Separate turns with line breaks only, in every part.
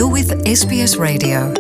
You're with SBS Radio.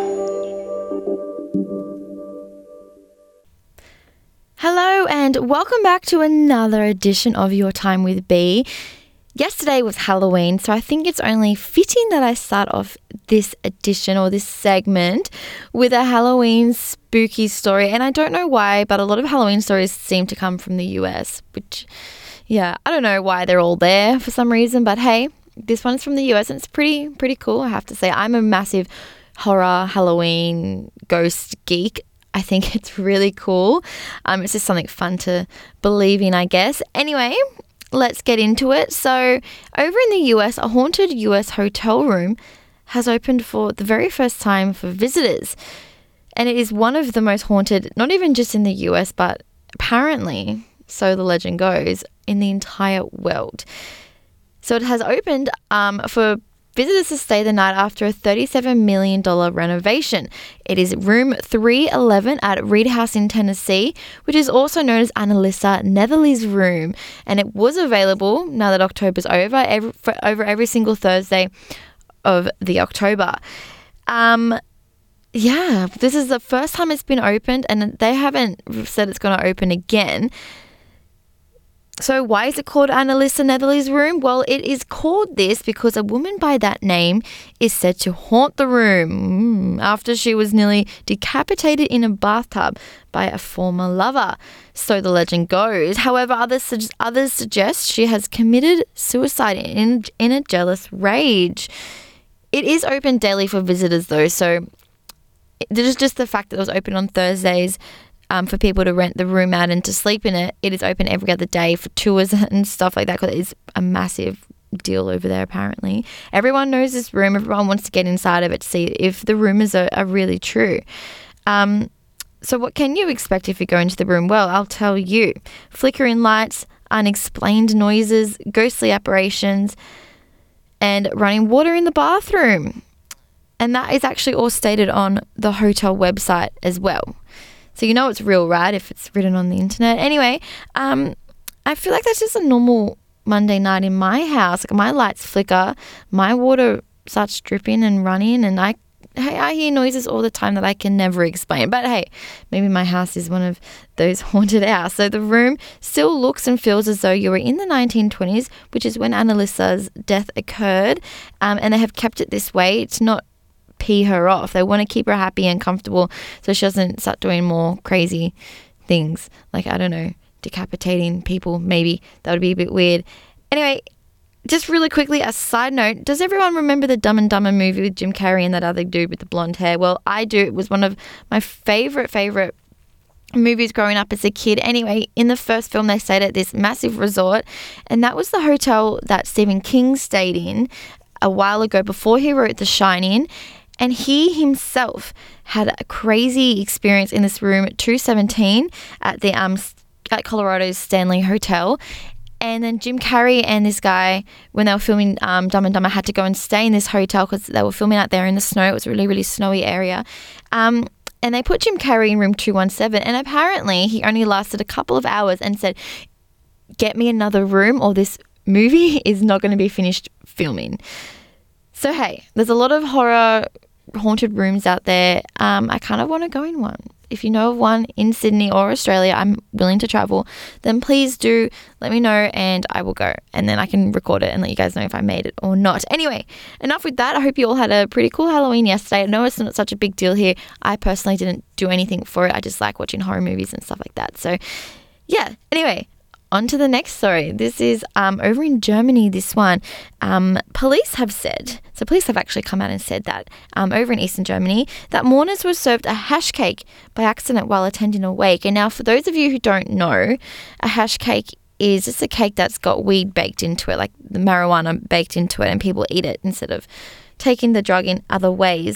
Hello and welcome back to another edition of Your Time with Bea. Yesterday was Halloween, so I think it's only fitting that I start off this edition or this segment with a Halloween spooky story. And I don't know why, but a lot of Halloween stories seem to come from the US, which, I don't know why they're all there for some reason, but hey, this one's from the US and it's pretty cool, I have to say. I'm a massive horror, Halloween, ghost geek. I think it's really cool. It's just something fun to believe in, I guess. Anyway, let's get into it. So, over in the US, a haunted US hotel room has opened for the very first time for visitors. And it is one of the most haunted, not even just in the US, but apparently, so the legend goes, in the entire world. So it has opened for visitors to stay the night after a $37 million renovation. It is room 311 at Reed House in Tennessee, which is also known as Annalisa Netherly's room. And it was available, now that October's over, every single Thursday of the October. This is the first time it's been opened, and they haven't said it's going to open again. So why is it called Annalisa Netherly's room? Well, it is called this because a woman by that name is said to haunt the room after she was nearly decapitated in a bathtub by a former lover. So the legend goes. However, others suggest she has committed suicide in a jealous rage. It is open daily for visitors though, so just the fact that it was open on Thursdays for people to rent the room out and to sleep in it. It is open every other day for tours and stuff like that because it is a massive deal over there apparently. Everyone knows this room. Everyone wants to get inside of it to see if the rumours are really true. So what can you expect if you go into the room? Well, I'll tell you. Flickering lights, unexplained noises, ghostly apparitions, and running water in the bathroom. And that is actually all stated on the hotel website as well. So you know it's real, right, if it's written on the internet. Anyway, I feel like that's just a normal Monday night in my house. Like my lights flicker, my water starts dripping and running, and I hear noises all the time that I can never explain. But hey, maybe my house is one of those haunted houses. So the room still looks and feels as though you were in the 1920s, which is when Annalisa's death occurred, and they have kept it this way. It's not pee her off. They want to keep her happy and comfortable so she doesn't start doing more crazy things like, I don't know, decapitating people. Maybe that would be a bit weird. Anyway, just really quickly, a side note, does everyone remember the Dumb and Dumber movie with Jim Carrey and that other dude with the blonde hair? Well, I do. It was one of my favorite movies growing up as a kid. Anyway, in the first film, they stayed at this massive resort, and that was the hotel that Stephen King stayed in a while ago before he wrote The Shining. And he himself had a crazy experience in this room at 217 at the at Colorado's Stanley Hotel. And then Jim Carrey and this guy, when they were filming Dumb and Dumber, had to go and stay in this hotel because they were filming out there in the snow. It was a really, really snowy area. And they put Jim Carrey in room 217. And apparently he only lasted a couple of hours and said, "Get me another room or this movie is not going to be finished filming." So, hey, there's a lot of haunted rooms out there. I kind of want to go in one. If you know of one in Sydney or Australia, I'm willing to travel, then please do let me know and I will go. And then I can record it and let you guys know if I made it or not. Anyway, enough with that. I hope you all had a pretty cool Halloween yesterday. I know it's not such a big deal here. I personally didn't do anything for it. I just like watching horror movies and stuff like that. So, yeah. Anyway, on to the next story. This is over in Germany, this one. Police have actually come out and said that over in Eastern Germany, that mourners were served a hash cake by accident while attending a wake. And now for those of you who don't know, a hash cake is just a cake that's got weed baked into it, like the marijuana baked into it, and people eat it instead of taking the drug in other ways.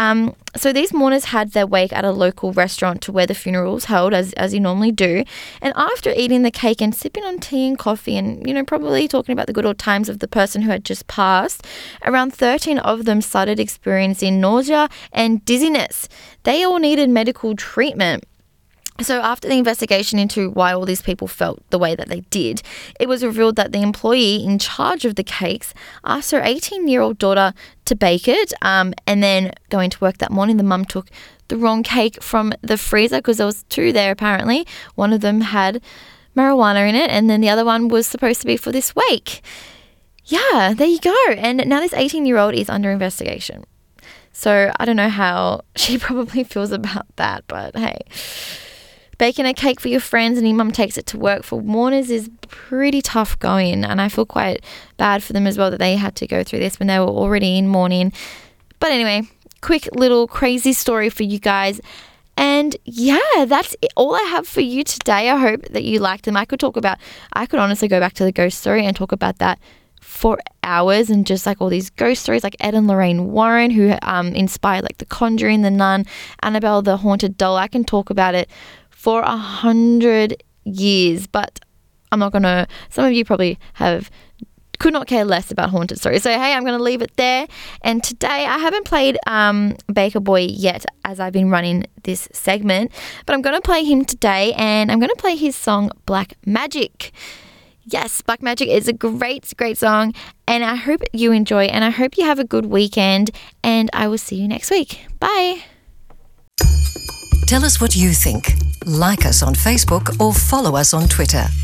So these mourners had their wake at a local restaurant to where the funeral was held, as you normally do. And after eating the cake and sipping on tea and coffee and, probably talking about the good old times of the person who had just passed, around 13 of them started experiencing nausea and dizziness. They all needed medical treatment. So after the investigation into why all these people felt the way that they did, it was revealed that the employee in charge of the cakes asked her 18-year-old daughter to bake it, and then going to work that morning, the mum took the wrong cake from the freezer because there was 2 there apparently. One of them had marijuana in it, and then the other one was supposed to be for this wake. Yeah, there you go. And now this 18-year-old is under investigation. So I don't know how she probably feels about that, but hey. Baking a cake for your friends and your mum takes it to work for mourners is pretty tough going, and I feel quite bad for them as well that they had to go through this when they were already in mourning. But anyway, quick little crazy story for you guys. And yeah, that's all I have for you today. I hope that you liked them. I could honestly go back to the ghost story and talk about that for hours, and just like all these ghost stories like Ed and Lorraine Warren, who inspired like The Conjuring, The Nun, Annabelle the Haunted Doll. I can talk about it for 100 years, but I'm not gonna. Some of you probably could not care less about haunted stories. So hey, I'm gonna leave it there. And today I haven't played Baker Boy yet, as I've been running this segment, but I'm gonna play him today, and I'm gonna play his song Black Magic. Yes, Black Magic is a great song, and I hope you enjoy, and I hope you have a good weekend, and I will see you next week. Bye.
Tell us what you think. Like us on Facebook or follow us on Twitter.